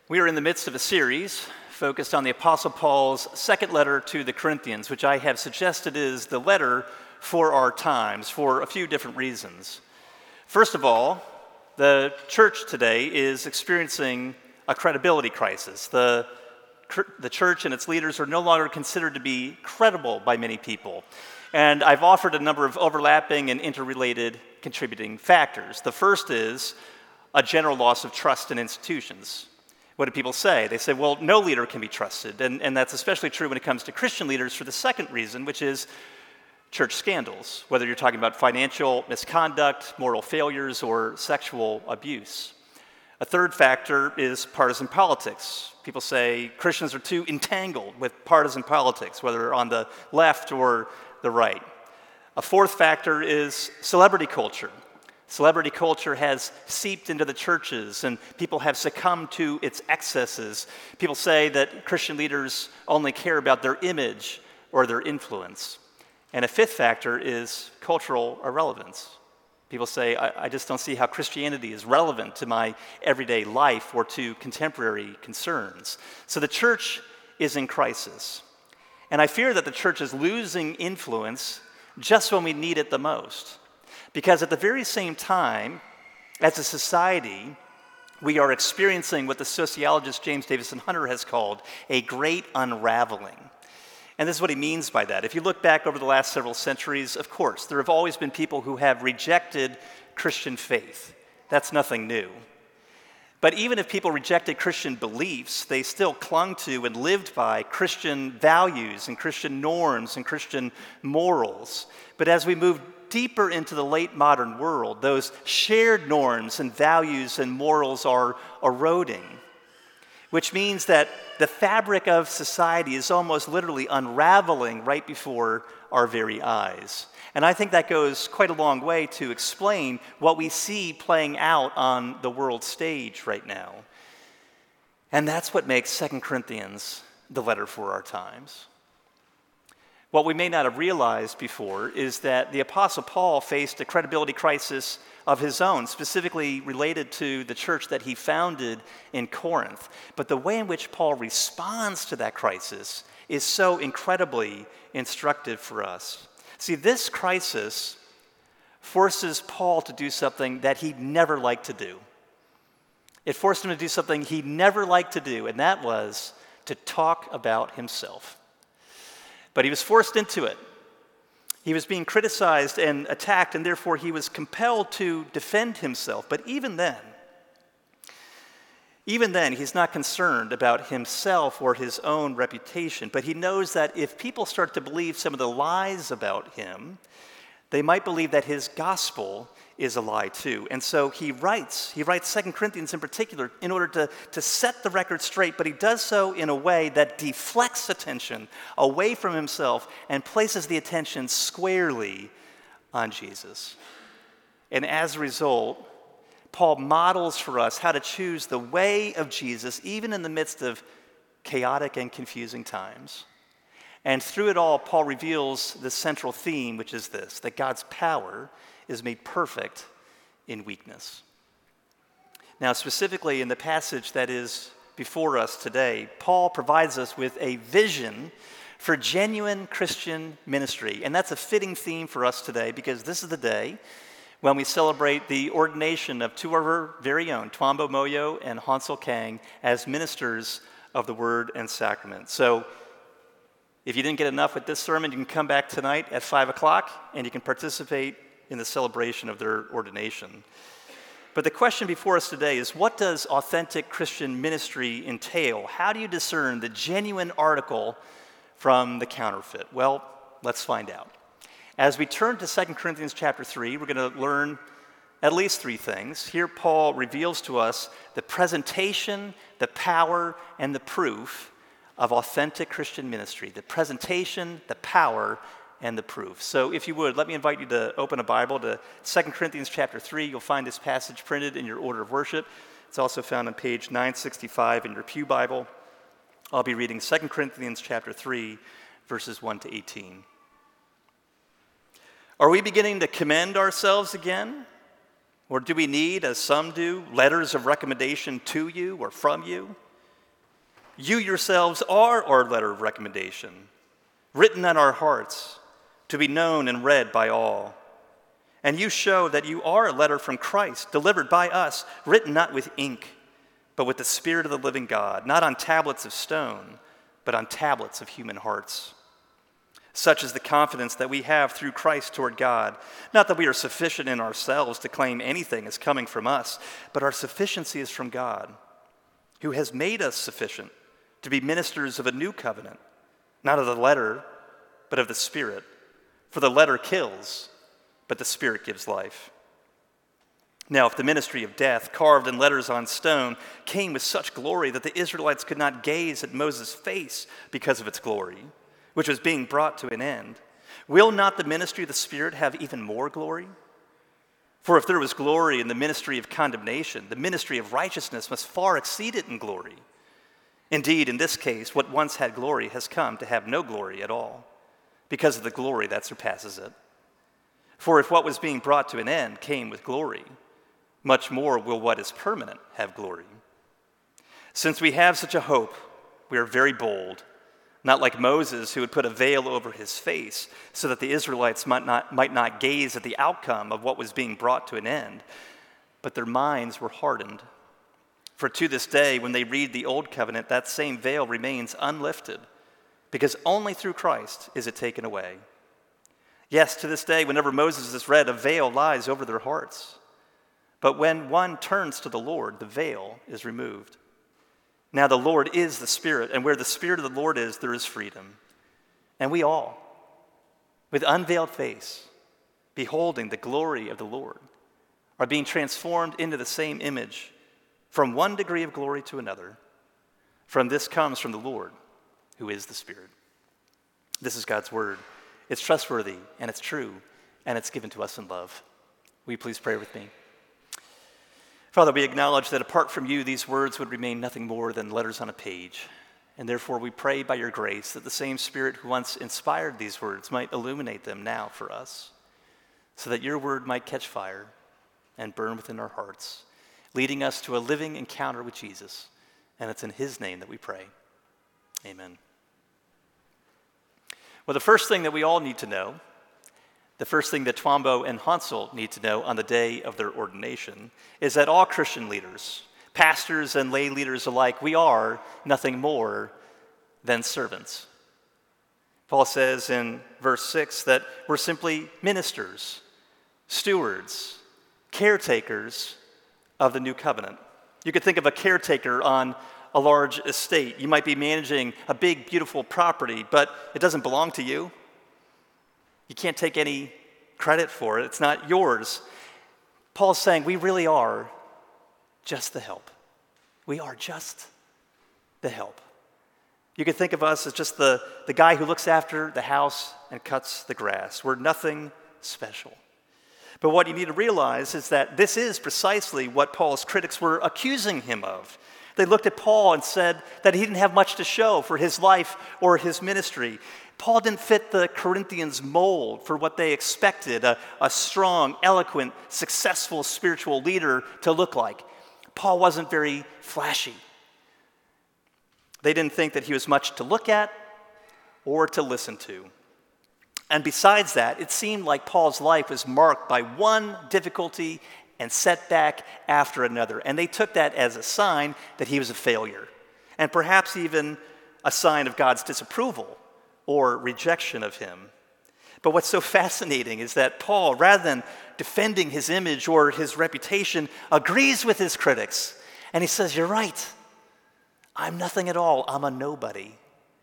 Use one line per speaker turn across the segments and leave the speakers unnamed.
We are in the midst of a series focused on the Apostle Paul's second letter to the Corinthians, which I have suggested is the letter for our times for a few different reasons. First of all, the church today is experiencing a credibility crisis. The church and its leaders are no longer considered to be credible by many people. And I've offered a number of overlapping and interrelated contributing factors. The first is a general loss of trust in institutions. What do people say? They say, well, no leader can be trusted. And that's especially true when it comes to Christian leaders for the second reason, which is church scandals, whether you're talking about financial misconduct, moral failures, or sexual abuse. A third factor is partisan politics. People say Christians are too entangled with partisan politics, whether on the left or the right. A fourth factor is celebrity culture. Celebrity culture has seeped into the churches, and people have succumbed to its excesses. People say that Christian leaders only care about their image or their influence. And a fifth factor is cultural irrelevance. People say, I just don't see how Christianity is relevant to my everyday life or to contemporary concerns. So the church is in crisis. And I fear that the church is losing influence just when we need it the most. Because at the very same time, as a society, we are experiencing what the sociologist James Davison Hunter has called a great unraveling. And this is what he means by that. If you look back over the last several centuries, of course, there have always been people who have rejected Christian faith. That's nothing new. But even if people rejected Christian beliefs, they still clung to and lived by Christian values and Christian norms and Christian morals. But as we move deeper into the late modern world, those shared norms and values and morals are eroding, which means that the fabric of society is almost literally unraveling right before our very eyes. And I think that goes quite a long way to explain what we see playing out on the world stage right now. And that's what makes 2 Corinthians the letter for our times. What we may not have realized before is that the Apostle Paul faced a credibility crisis of his own, specifically related to the church that he founded in Corinth. But the way in which Paul responds to that crisis is so incredibly instructive for us. See, this crisis forces Paul to do something that he'd never liked to do. It forced him to do something he never liked to do, and that was to talk about himself. But he was forced into it. He was being criticized and attacked, and therefore he was compelled to defend himself. But even then, he's not concerned about himself or his own reputation. But he knows that if people start to believe some of the lies about him, they might believe that his gospel is a lie too. And so he writes 2 Corinthians in particular in order to set the record straight, but he does so in a way that deflects attention away from himself and places the attention squarely on Jesus. And as a result, Paul models for us how to choose the way of Jesus even in the midst of chaotic and confusing times. And through it all, Paul reveals the central theme, which is this, that God's power is made perfect in weakness. Now, specifically in the passage that is before us today, Paul provides us with a vision for genuine Christian ministry. And that's a fitting theme for us today because this is the day when we celebrate the ordination of two of our very own, Twambo Moyo and Hansel Kang, as ministers of the Word and Sacrament. So if you didn't get enough with this sermon, you can come back tonight at 5 o'clock and you can participate in the celebration of their ordination. But the question before us today is, what does authentic Christian ministry entail? How do you discern the genuine article from the counterfeit? Well, let's find out. As we turn to 2 Corinthians chapter 3, we're going to learn at least three things. Here Paul reveals to us the presentation, the power, and the proof of authentic Christian ministry. The presentation, the power, and the proof. So if you would, let me invite you to open a Bible to 2 Corinthians chapter 3. You'll find this passage printed in your order of worship. It's also found on page 965 in your pew Bible. I'll be reading 2 Corinthians chapter 3, verses 1 to 18. Are we beginning to commend ourselves again? Or do we need, as some do, letters of recommendation to you or from you? You yourselves are our letter of recommendation, written on our hearts, to be known and read by all. And you show that you are a letter from Christ, delivered by us, written not with ink, but with the Spirit of the living God, not on tablets of stone, but on tablets of human hearts. Such is the confidence that we have through Christ toward God, not that we are sufficient in ourselves to claim anything as coming from us, but our sufficiency is from God, who has made us sufficient to be ministers of a new covenant, not of the letter, but of the Spirit. For the letter kills, but the Spirit gives life. Now, if the ministry of death, carved in letters on stone, came with such glory that the Israelites could not gaze at Moses' face because of its glory, which was being brought to an end, will not the ministry of the Spirit have even more glory? For if there was glory in the ministry of condemnation, the ministry of righteousness must far exceed it in glory. Indeed, in this case, what once had glory has come to have no glory at all, because of the glory that surpasses it. For if what was being brought to an end came with glory, much more will what is permanent have glory. Since we have such a hope, we are very bold, not like Moses, who had put a veil over his face so that the Israelites might not gaze at the outcome of what was being brought to an end, but their minds were hardened. For to this day, when they read the Old Covenant, that same veil remains unlifted, because only through Christ is it taken away. Yes, to this day, whenever Moses is read, a veil lies over their hearts. But when one turns to the Lord, the veil is removed. Now the Lord is the Spirit, and where the Spirit of the Lord is, there is freedom. And we all, with unveiled face, beholding the glory of the Lord, are being transformed into the same image, from one degree of glory to another. From this comes from the Lord, who is the Spirit. This is God's word. It's trustworthy, and it's true, and it's given to us in love. Will you please pray with me? Father, we acknowledge that apart from you, these words would remain nothing more than letters on a page. And therefore, we pray by your grace that the same Spirit who once inspired these words might illuminate them now for us, so that your word might catch fire and burn within our hearts, leading us to a living encounter with Jesus. And it's in his name that we pray. Amen. Well, the first thing that we all need to know, the first thing that Twombo and Hansel need to know on the day of their ordination, is that all Christian leaders, pastors and lay leaders alike, we are nothing more than servants. Paul says in verse 6 that we're simply ministers, stewards, caretakers of the new covenant. You could think of a caretaker on a large estate. You might be managing a big, beautiful property, but it doesn't belong to you. You can't take any credit for it. It's not yours. Paul's saying we really are just the help. We are just the help. You could think of us as just the guy who looks after the house and cuts the grass. We're nothing special. But what you need to realize is that this is precisely what Paul's critics were accusing him of. They looked at Paul and said that he didn't have much to show for his life or his ministry. Paul didn't fit the Corinthians' mold for what they expected a strong, eloquent, successful spiritual leader to look like. Paul wasn't very flashy. They didn't think that he was much to look at or to listen to. And besides that, it seemed like Paul's life was marked by one difficulty and setback after another. And they took that as a sign that he was a failure, and perhaps even a sign of God's disapproval or rejection of him. But what's so fascinating is that Paul, rather than defending his image or his reputation, agrees with his critics. And he says, you're right. I'm nothing at all. I'm a nobody.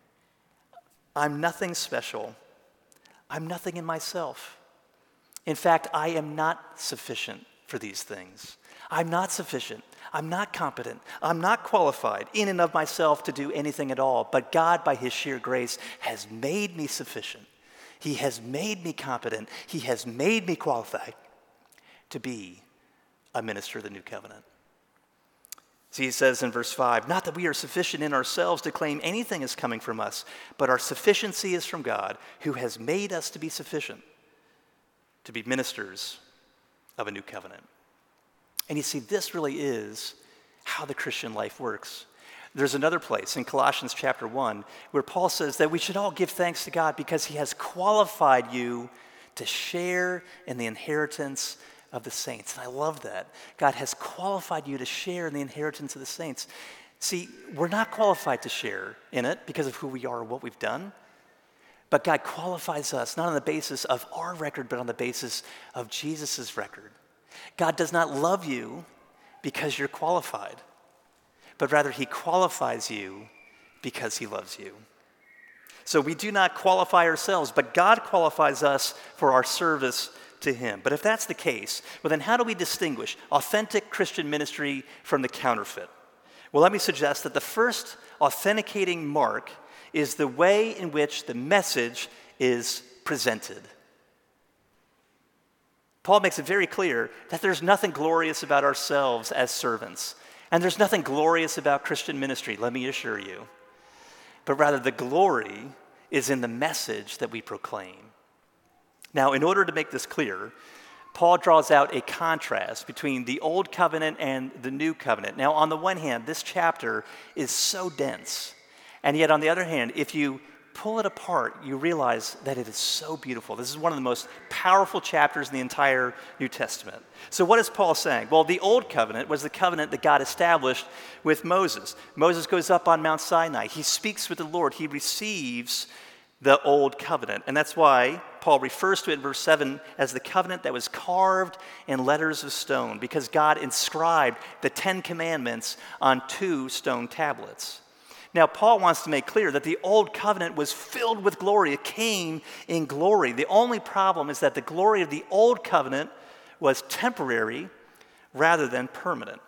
I'm nothing special. I'm nothing in myself. In fact, I am not sufficient for these things. I'm not sufficient. I'm not competent. I'm not qualified in and of myself to do anything at all. But God, by his sheer grace, has made me sufficient. He has made me competent. He has made me qualified to be a minister of the new covenant. See, he says in verse 5, not that we are sufficient in ourselves to claim anything is coming from us, but our sufficiency is from God, who has made us to be sufficient, to be ministers of a new covenant. And you see, this really is how the Christian life works. There's another place in Colossians chapter 1 where Paul says that we should all give thanks to God because he has qualified you to share in the inheritance of the saints. And I love that. God has qualified you to share in the inheritance of the saints. See, we're not qualified to share in it because of who we are or what we've done. But God qualifies us not on the basis of our record, but on the basis of Jesus' record. God does not love you because you're qualified, but rather he qualifies you because he loves you. So we do not qualify ourselves, but God qualifies us for our service to him. But if that's the case, well then how do we distinguish authentic Christian ministry from the counterfeit? Well, let me suggest that the first authenticating mark is the way in which the message is presented. Paul makes it very clear that there's nothing glorious about ourselves as servants, and there's nothing glorious about Christian ministry, let me assure you. But rather the glory is in the message that we proclaim. Now, in order to make this clear, Paul draws out a contrast between the Old Covenant and the New Covenant. Now, on the one hand, this chapter is so dense, and yet on the other hand, if you pull it apart, you realize that it is so beautiful. This is one of the most powerful chapters in the entire New Testament. So what is Paul saying? Well, the Old Covenant was the covenant that God established with Moses. Moses goes up on Mount Sinai. He speaks with the Lord. He receives the Old Covenant. And that's why Paul refers to it in verse 7 as the covenant that was carved in letters of stone, because God inscribed the 10 Commandments on 2 stone tablets. Now, Paul wants to make clear that the Old Covenant was filled with glory. It came in glory. The only problem is that the glory of the Old Covenant was temporary rather than permanent.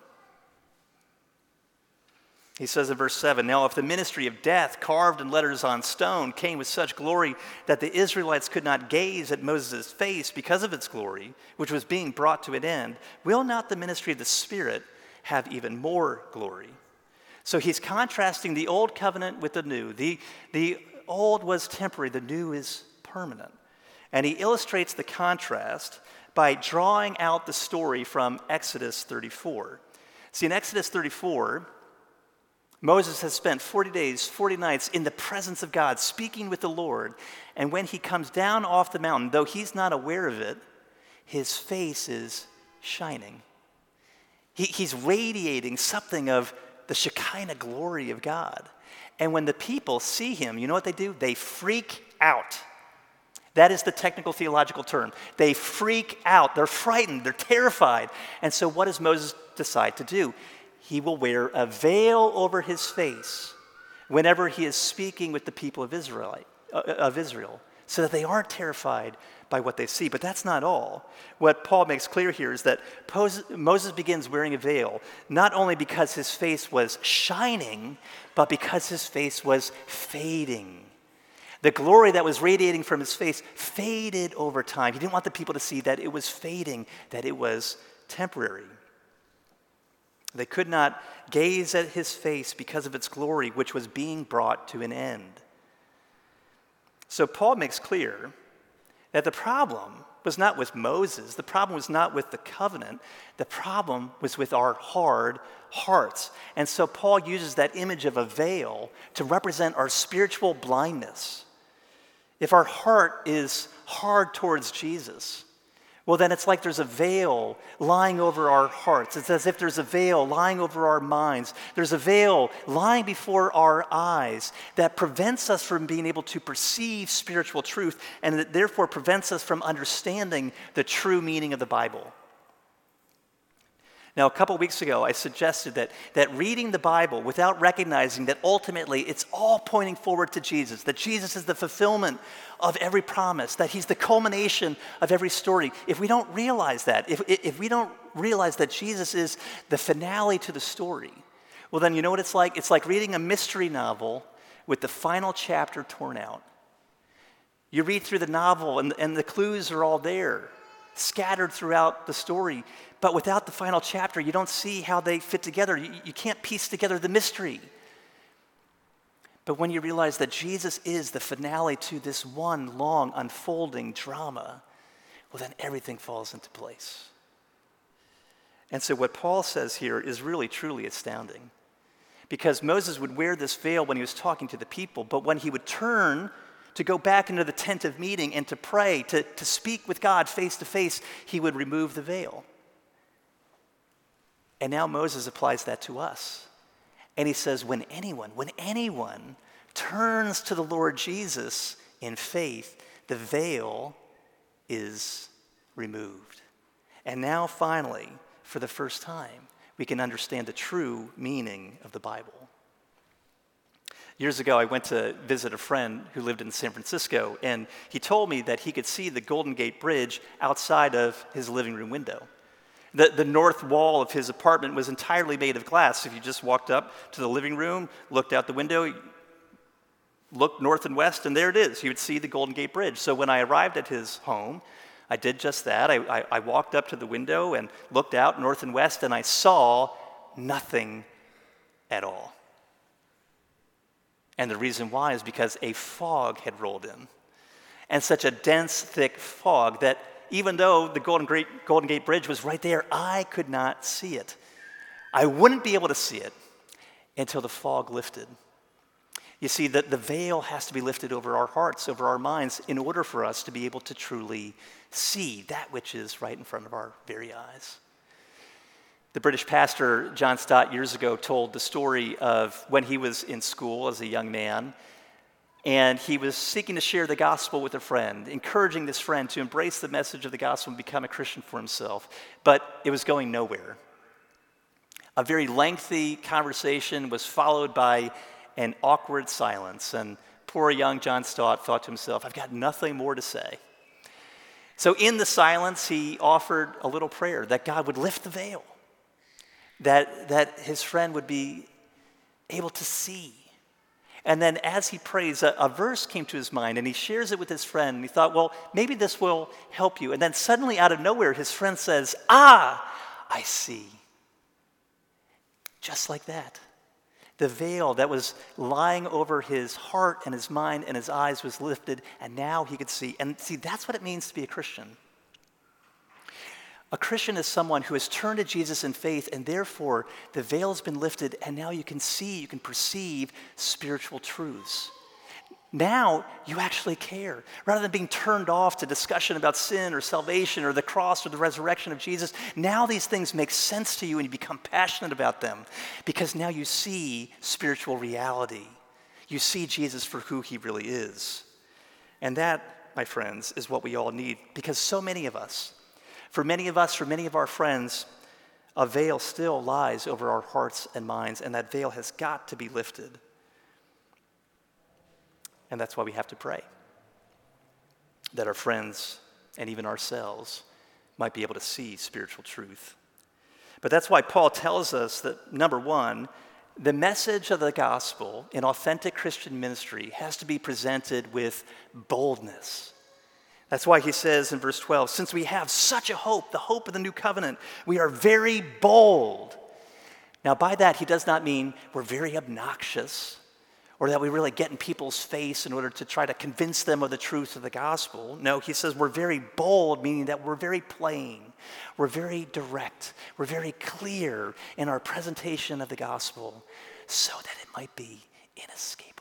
He says in verse 7, now if the ministry of death carved in letters on stone came with such glory that the Israelites could not gaze at Moses' face because of its glory, which was being brought to an end, will not the ministry of the Spirit have even more glory? So he's contrasting the Old Covenant with the New. The old was temporary, the new is permanent. And he illustrates the contrast by drawing out the story from Exodus 34. See, in Exodus 34, Moses has spent 40 days, 40 nights in the presence of God, speaking with the Lord. And when he comes down off the mountain, though he's not aware of it, his face is shining. He's radiating something of the Shekinah glory of God. And when the people see him, you know what they do? They freak out. That is the technical theological term. They freak out. They're frightened. They're terrified. And so what does Moses decide to do? He will wear a veil over his face whenever he is speaking with the people of Israel, so that they aren't terrified by what they see. But that's not all. What Paul makes clear here is that Moses begins wearing a veil, not only because his face was shining, but because his face was fading. The glory that was radiating from his face faded over time. He didn't want the people to see that it was fading, that it was temporary. They could not gaze at his face because of its glory, which was being brought to an end. So Paul makes clear that the problem was not with Moses. The problem was not with the covenant. The problem was with our hard hearts. And so Paul uses that image of a veil to represent our spiritual blindness. If our heart is hard towards Jesus, well, then it's like there's a veil lying over our hearts. It's as if there's a veil lying over our minds. There's a veil lying before our eyes that prevents us from being able to perceive spiritual truth, and that therefore prevents us from understanding the true meaning of the Bible. Now, a couple weeks ago, I suggested that reading the Bible without recognizing that ultimately it's all pointing forward to Jesus, that Jesus is the fulfillment of every promise, that he's the culmination of every story. If we don't realize that, if we don't realize that Jesus is the finale to the story, well then you know what it's like? It's like reading a mystery novel with the final chapter torn out. You read through the novel and the clues are all there, scattered throughout the story. But without the final chapter, you don't see how they fit together. You can't piece together the mystery. But when you realize that Jesus is the finale to this one long unfolding drama, well, then everything falls into place. And so what Paul says here is really, truly astounding. because Moses would wear this veil when he was talking to the people, but when he would turn to go back into the tent of meeting and to pray, to speak with God face to face, he would remove the veil. And now Moses applies that to us. And he says, when anyone turns to the Lord Jesus in faith, the veil is removed. And now finally, for the first time, we can understand the true meaning of the Bible. Years ago, I went to visit a friend who lived in San Francisco, and he told me that he could see the Golden Gate Bridge outside of his living room window. The north wall of his apartment was entirely made of glass. If you just walked up to the living room, looked out the window, looked north and west, and there it is. You would see the Golden Gate Bridge. So when I arrived at his home, I did just that. I walked up to the window and looked out north and west, and I saw nothing at all. And the reason why is because a fog had rolled in. And such a dense, thick fog that even though the Golden Gate Bridge was right there, I could not see it. I wouldn't be able to see it until the fog lifted. You see, the veil has to be lifted over our hearts, over our minds, in order for us to be able to truly see that which is right in front of our very eyes. The British pastor John Stott years ago told the story of when he was in school as a young man, and he was seeking to share the gospel with a friend, encouraging this friend to embrace the message of the gospel and become a Christian for himself, but it was going nowhere. A very lengthy conversation was followed by an awkward silence, and poor young John Stott thought to himself, I've got nothing more to say. So in the silence, he offered a little prayer that God would lift the veil, that his friend would be able to see. And then as he prays, a verse came to his mind, and he shares it with his friend, and he thought, well, maybe this will help you. And then suddenly out of nowhere, his friend says, I see. Just like that. The veil that was lying over his heart and his mind and his eyes was lifted, and now he could see. And see, that's what it means to be a Christian. A Christian is someone who has turned to Jesus in faith, and therefore the veil has been lifted, and now you can see, you can perceive spiritual truths. Now you actually care. Rather than being turned off to discussion about sin or salvation or the cross or the resurrection of Jesus, now these things make sense to you and you become passionate about them because now you see spiritual reality. You see Jesus for who he really is. And that, my friends, is what we all need, because so many of us, for many of our friends, a veil still lies over our hearts and minds, and that veil has got to be lifted. And that's why we have to pray, that our friends and even ourselves might be able to see spiritual truth. But that's why Paul tells us that, number one, the message of the gospel in authentic Christian ministry has to be presented with boldness. That's why he says in verse 12, since we have such a hope, the hope of the new covenant, we are very bold. Now by that, he does not mean we're very obnoxious or that we really get in people's face in order to try to convince them of the truth of the gospel. No, he says we're very bold, meaning that we're very plain, we're very direct, we're very clear in our presentation of the gospel so that it might be inescapable.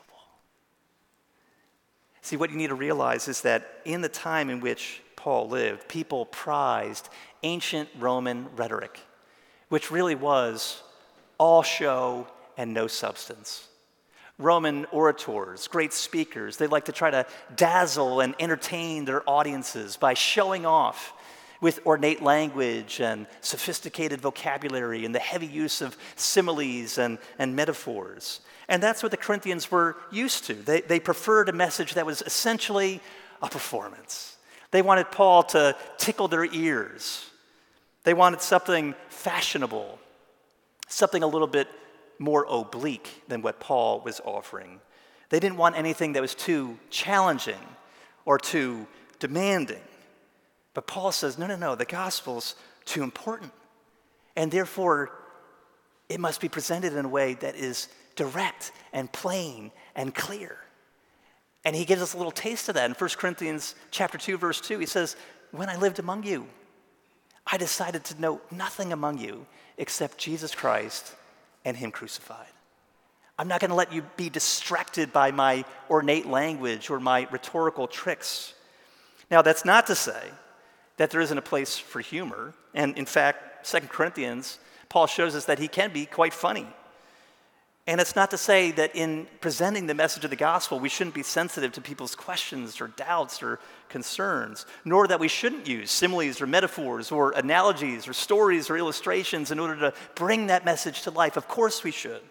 See, what you need to realize is that in the time in which Paul lived, people prized ancient Roman rhetoric, which really was all show and no substance. Roman orators, great speakers, they like to try to dazzle and entertain their audiences by showing off with ornate language and sophisticated vocabulary and the heavy use of similes and metaphors. And that's what the Corinthians were used to. They preferred a message that was essentially a performance. They wanted Paul to tickle their ears. They wanted something fashionable, something a little bit more oblique than what Paul was offering. They didn't want anything that was too challenging or too demanding. But Paul says, no, the gospel's too important. And therefore, it must be presented in a way that is direct and plain and clear. And he gives us a little taste of that in 1 Corinthians chapter 2, verse 2. He says, when I lived among you, I decided to know nothing among you except Jesus Christ and him crucified. I'm not going to let you be distracted by my ornate language or my rhetorical tricks. Now, that's not to say that there isn't a place for humor. And in fact, 2 Corinthians, Paul shows us that he can be quite funny. And it's not to say that in presenting the message of the gospel, we shouldn't be sensitive to people's questions or doubts or concerns, nor that we shouldn't use similes or metaphors or analogies or stories or illustrations in order to bring that message to life. Of course we should.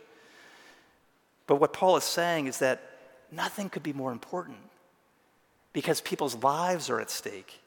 But what Paul is saying is that nothing could be more important because people's lives are at stake.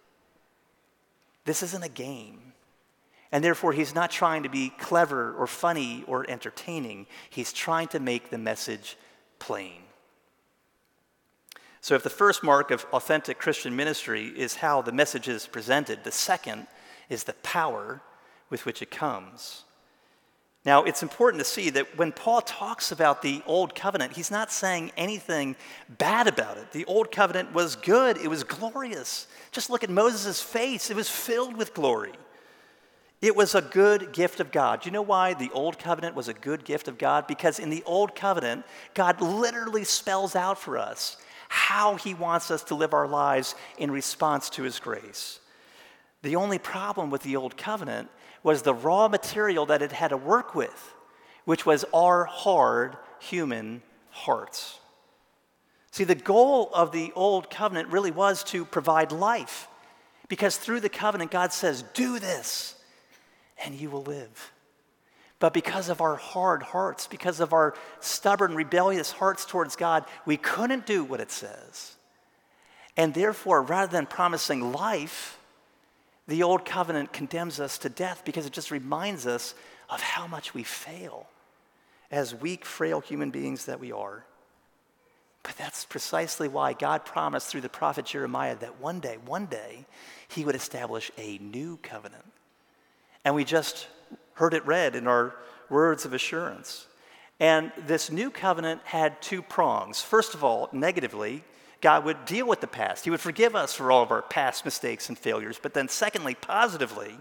This isn't a game. And therefore, he's not trying to be clever or funny or entertaining. He's trying to make the message plain. So if the first mark of authentic Christian ministry is how the message is presented, the second is the power with which it comes. Now, it's important to see that when Paul talks about the Old Covenant, he's not saying anything bad about it. The Old Covenant was good. It was glorious. Just look at Moses' face. It was filled with glory. It was a good gift of God. Do you know why the Old Covenant was a good gift of God? Because in the Old Covenant, God literally spells out for us how he wants us to live our lives in response to his grace. The only problem with the Old Covenant was the raw material that it had to work with, which was our hard human hearts. See, the goal of the Old Covenant really was to provide life, because through the covenant, God says, do this, and you will live. But because of our hard hearts, because of our stubborn, rebellious hearts towards God, we couldn't do what it says. And therefore, rather than promising life, the Old Covenant condemns us to death because it just reminds us of how much we fail as weak, frail human beings that we are. But that's precisely why God promised through the prophet Jeremiah that one day, he would establish a new covenant. And we just heard it read in our words of assurance. And this new covenant had two prongs. First of all, negatively, God would deal with the past. He would forgive us for all of our past mistakes and failures. But then secondly, positively,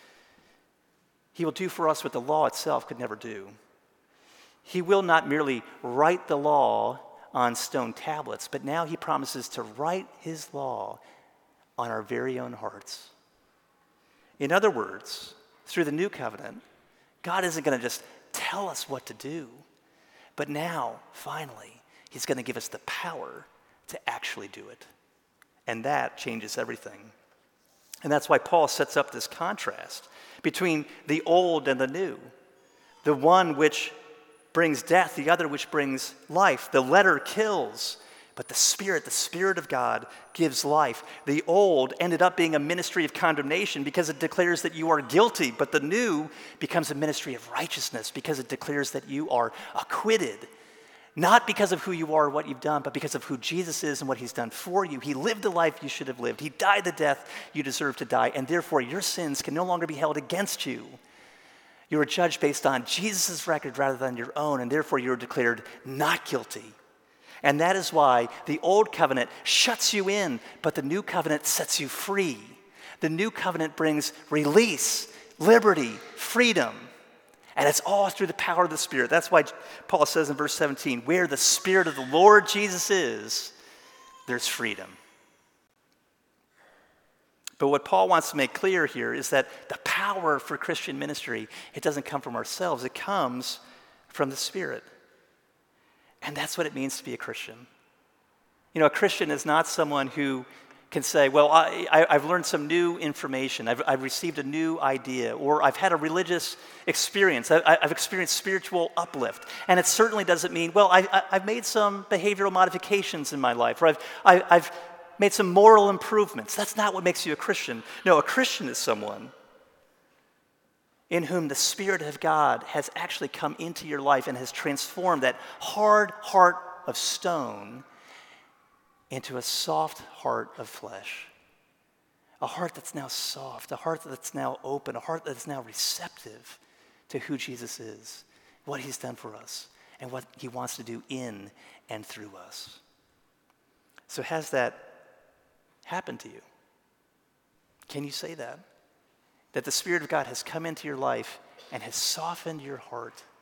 he will do for us what the law itself could never do. He will not merely write the law on stone tablets, but now he promises to write his law on our very own hearts. In other words, through the new covenant, God isn't going to just tell us what to do, but now, finally, he's going to give us the power to actually do it. And that changes everything. And that's why Paul sets up this contrast between the old and the new. The one which brings death, the other which brings life. The letter kills, but the Spirit of God gives life. The old ended up being a ministry of condemnation because it declares that you are guilty, but the new becomes a ministry of righteousness because it declares that you are acquitted. Not because of who you are or what you've done, but because of who Jesus is and what he's done for you. He lived the life you should have lived. He died the death you deserve to die, and therefore your sins can no longer be held against you. You are judged based on Jesus' record rather than your own, and therefore you are declared not guilty. And that is why the old covenant shuts you in, but the new covenant sets you free. The new covenant brings release, liberty, freedom. And it's all through the power of the Spirit. That's why Paul says in verse 17, where the Spirit of the Lord Jesus is, there's freedom. But what Paul wants to make clear here is that the power for Christian ministry, it doesn't come from ourselves. It comes from the Spirit. And that's what it means to be a Christian. You know, a Christian is not someone who can say, well, I've learned some new information, I've received a new idea, or I've had a religious experience, I've experienced spiritual uplift. And it certainly doesn't mean, well, I've made some behavioral modifications in my life, or I've made some moral improvements. That's not what makes you a Christian. No, a Christian is someone in whom the Spirit of God has actually come into your life and has transformed that hard heart of stone into a soft heart of flesh. A heart that's now soft, a heart that's now open, a heart that's now receptive to who Jesus is, what he's done for us, and what he wants to do in and through us. So has that happened to you? Can you say that? That the Spirit of God has come into your life and has softened your heart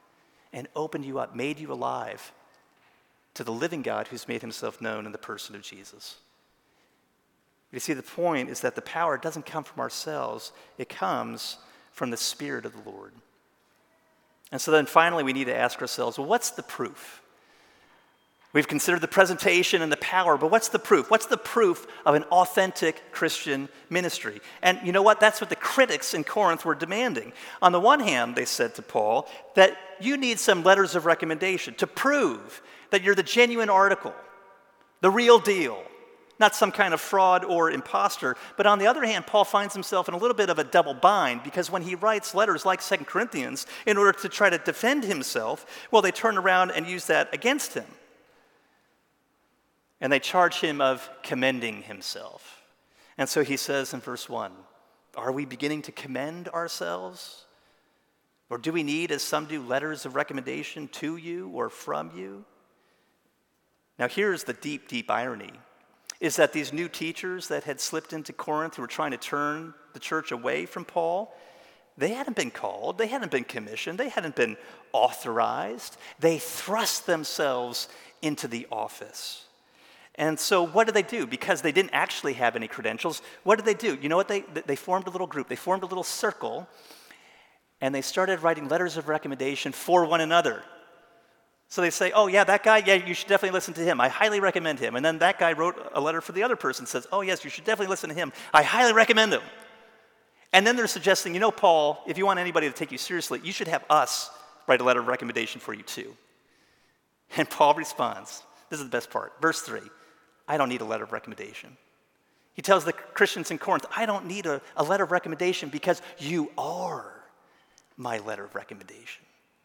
and opened you up, made you alive to the living God who's made himself known in the person of Jesus. You see, the point is that the power doesn't come from ourselves. It comes from the Spirit of the Lord. And so then finally we need to ask ourselves, well, what's the proof? We've considered the presentation and the power, but what's the proof? What's the proof of an authentic Christian ministry? And you know what? That's what the critics in Corinth were demanding. On the one hand, they said to Paul that you need some letters of recommendation to prove that you're the genuine article, the real deal, not some kind of fraud or imposter. But on the other hand, Paul finds himself in a little bit of a double bind, because when he writes letters like 2 Corinthians in order to try to defend himself, well, they turn around and use that against him. And they charge him of commending himself. And so he says in verse 1, are we beginning to commend ourselves? Or do we need, as some do, letters of recommendation to you or from you? Now here's the deep, deep irony, is that these new teachers that had slipped into Corinth who were trying to turn the church away from Paul, they hadn't been called, they hadn't been commissioned, they hadn't been authorized. They thrust themselves into the office. And so what did they do? Because they didn't actually have any credentials, what did they do? You know what? They formed a little group. They formed a little circle, and they started writing letters of recommendation for one another. So they say, oh, yeah, that guy, yeah, you should definitely listen to him. I highly recommend him. And then that guy wrote a letter for the other person, says, oh, yes, you should definitely listen to him. I highly recommend him. And then they're suggesting, you know, Paul, if you want anybody to take you seriously, you should have us write a letter of recommendation for you too. And Paul responds, this is the best part, verse 3, I don't need a letter of recommendation. He tells the Christians in Corinth, I don't need a letter of recommendation because you are my letter of recommendation.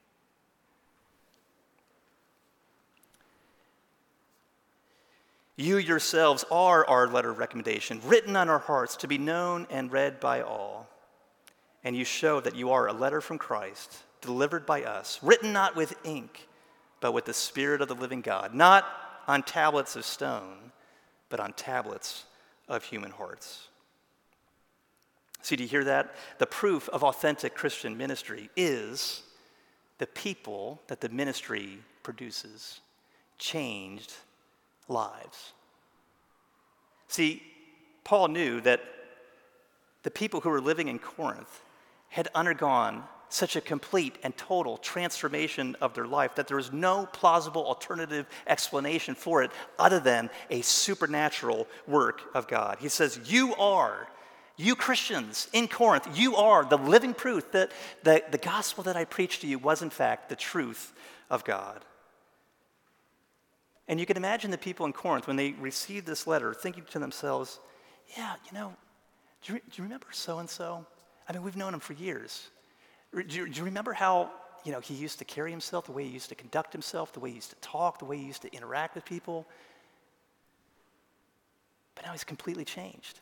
You yourselves are our letter of recommendation, written on our hearts to be known and read by all. And you show that you are a letter from Christ, delivered by us, written not with ink, but with the Spirit of the living God, not on tablets of stone, but on tablets of human hearts. See, do you hear that? The proof of authentic Christian ministry is the people that the ministry produces changed lives. See, Paul knew that the people who were living in Corinth had undergone such a complete and total transformation of their life that there was no plausible alternative explanation for it other than a supernatural work of God. He says, you Christians in Corinth, you are the living proof that the gospel that I preached to you was in fact the truth of God. And you can imagine the people in Corinth, when they received this letter, thinking to themselves, yeah, you know, do you remember so-and-so? I mean, we've known him for years. Do you remember how, you know, he used to carry himself, the way he used to conduct himself, the way he used to talk, the way he used to interact with people? But now he's completely changed.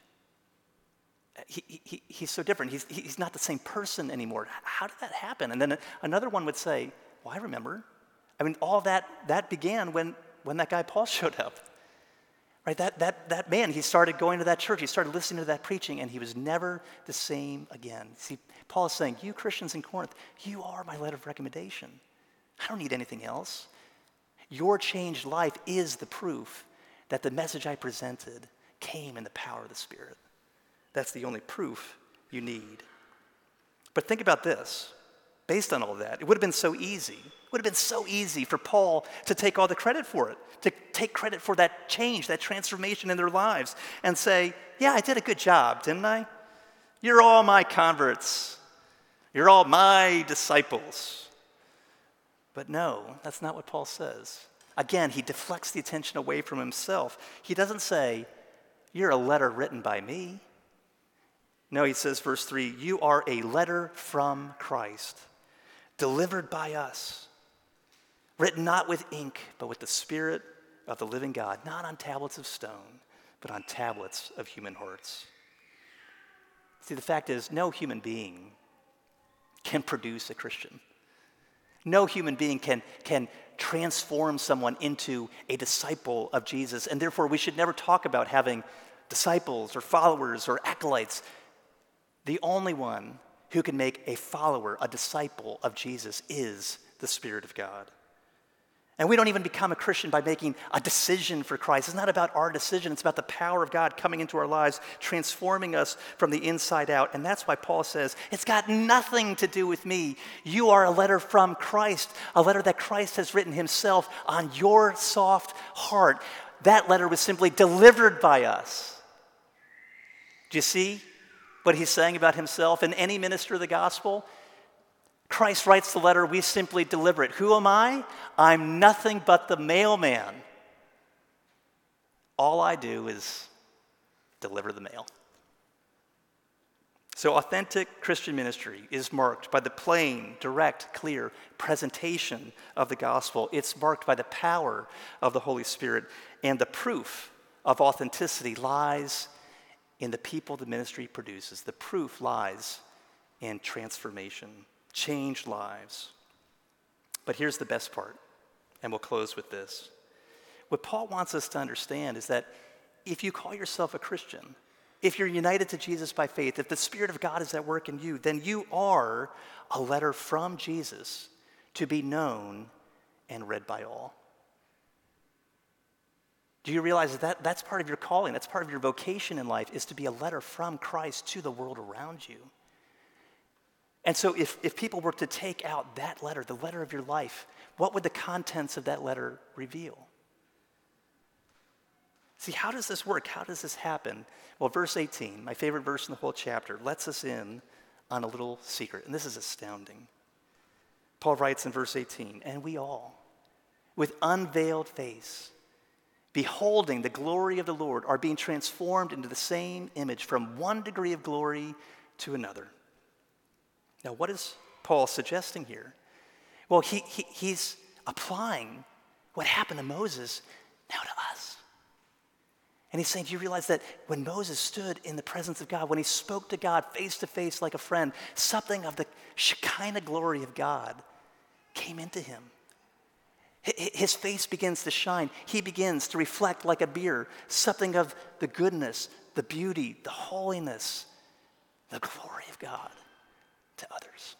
He's so different. He's not the same person anymore. How did that happen? And then another one would say, well, I remember. I mean, all that began when that guy Paul showed up. Right? That man, he started going to that church, he started listening to that preaching, and he was never the same again. See, Paul is saying, you Christians in Corinth, you are my letter of recommendation. I don't need anything else. Your changed life is the proof that the message I presented came in the power of the Spirit. That's the only proof you need. But think about this. Based on all of that, it would have been so easy. It would have been so easy for Paul to take all the credit for it, to take credit for that change, that transformation in their lives, and say, yeah, I did a good job, didn't I? You're all my converts. You're all my disciples. But no, that's not what Paul says. Again, he deflects the attention away from himself. He doesn't say, you're a letter written by me. No, he says, verse 3, you are a letter from Christ, delivered by us, written not with ink, but with the Spirit of the living God, not on tablets of stone, but on tablets of human hearts. See, the fact is, no human being can produce a Christian. No human being can transform someone into a disciple of Jesus, and therefore we should never talk about having disciples or followers or acolytes. The only one who can make a follower, a disciple of Jesus, is the the Spirit of God. And we don't even become a Christian by making a decision for Christ. It's not about our decision. It's about the power of God coming into our lives, transforming us from the inside out. And that's why Paul says, it's got nothing to do with me. You are a letter from Christ, a letter that Christ has written himself on your soft heart. That letter was simply delivered by us. Do you see what he's saying about himself? In any minister of the gospel, Christ writes the letter, we simply deliver it. Who am I? I'm nothing but the mailman. All I do is deliver the mail. So authentic Christian ministry is marked by the plain, direct, clear presentation of the gospel. It's marked by the power of the Holy Spirit, and the proof of authenticity lies in the people the ministry produces. The proof lies in transformation, changed lives. But here's the best part, and we'll close with this. What Paul wants us to understand is that if you call yourself a Christian, if you're united to Jesus by faith, if the Spirit of God is at work in you, then you are a letter from Jesus to be known and read by all. Do you realize that that's part of your calling, that's part of your vocation in life, is to be a letter from Christ to the world around you? And so if people were to take out that letter, the letter of your life, what would the contents of that letter reveal? See, how does this work? How does this happen? Well, verse 18, my favorite verse in the whole chapter, lets us in on a little secret. And this is astounding. Paul writes in verse 18, and we all, with unveiled face, beholding the glory of the Lord, are being transformed into the same image from one degree of glory to another. Now, what is Paul suggesting here? Well, he's applying what happened to Moses now to us. And he's saying, do you realize that when Moses stood in the presence of God, when he spoke to God face to face like a friend, something of the Shekinah glory of God came into him. His face begins to shine. He begins to reflect like a mirror, something of the goodness, the beauty, the holiness, the glory of God to others.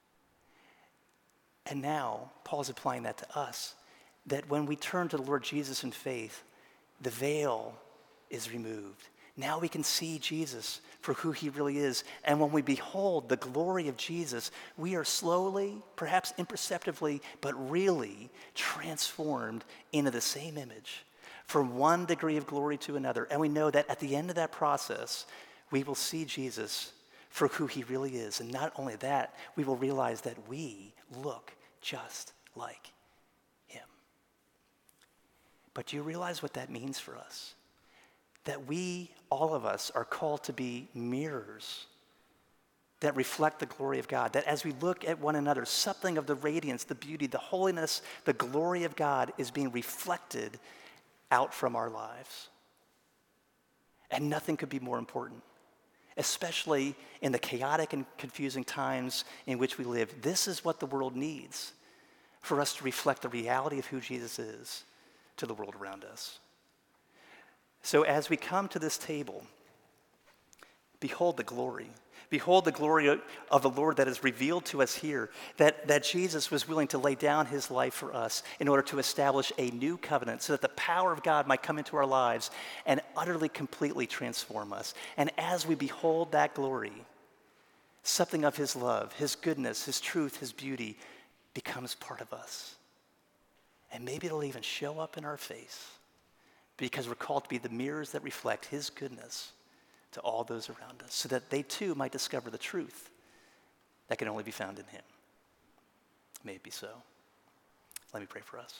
And now, Paul's applying that to us, that when we turn to the Lord Jesus in faith, the veil is removed. Now we can see Jesus for who he really is. And when we behold the glory of Jesus, we are slowly, perhaps imperceptibly, but really transformed into the same image from one degree of glory to another. And we know that at the end of that process, we will see Jesus for who he really is. And not only that, we will realize that we look just like him. But do you realize what that means for us? That we, all of us, are called to be mirrors that reflect the glory of God. That as we look at one another, something of the radiance, the beauty, the holiness, the glory of God is being reflected out from our lives. And nothing could be more important, especially in the chaotic and confusing times in which we live. This is what the world needs, for us to reflect the reality of who Jesus is to the world around us. So as we come to this table, behold the glory. Behold the glory of the Lord that is revealed to us here, that Jesus was willing to lay down his life for us in order to establish a new covenant so that the power of God might come into our lives and utterly, completely transform us. And as we behold that glory, something of his love, his goodness, his truth, his beauty becomes part of us. And maybe it'll even show up in our face, because we're called to be the mirrors that reflect his goodness to all those around us, so that they too might discover the truth that can only be found in him. May it be so. Let me pray for us.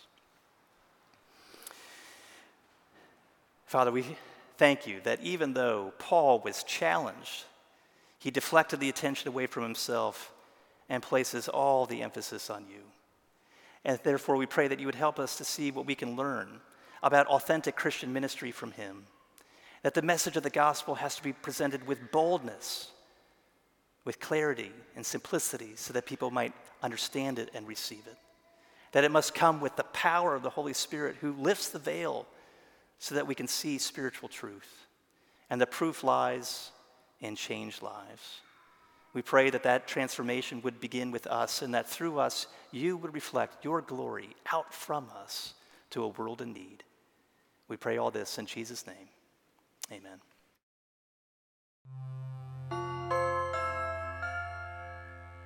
Father, we thank you that even though Paul was challenged, he deflected the attention away from himself and places all the emphasis on you. And therefore we pray that you would help us to see what we can learn about authentic Christian ministry from him. That the message of the gospel has to be presented with boldness, with clarity and simplicity, so that people might understand it and receive it. That it must come with the power of the Holy Spirit, who lifts the veil so that we can see spiritual truth. And the proof lies in changed lives. We pray that that transformation would begin with us and that through us you would reflect your glory out from us to a world in need. We pray all this in Jesus' name. Amen.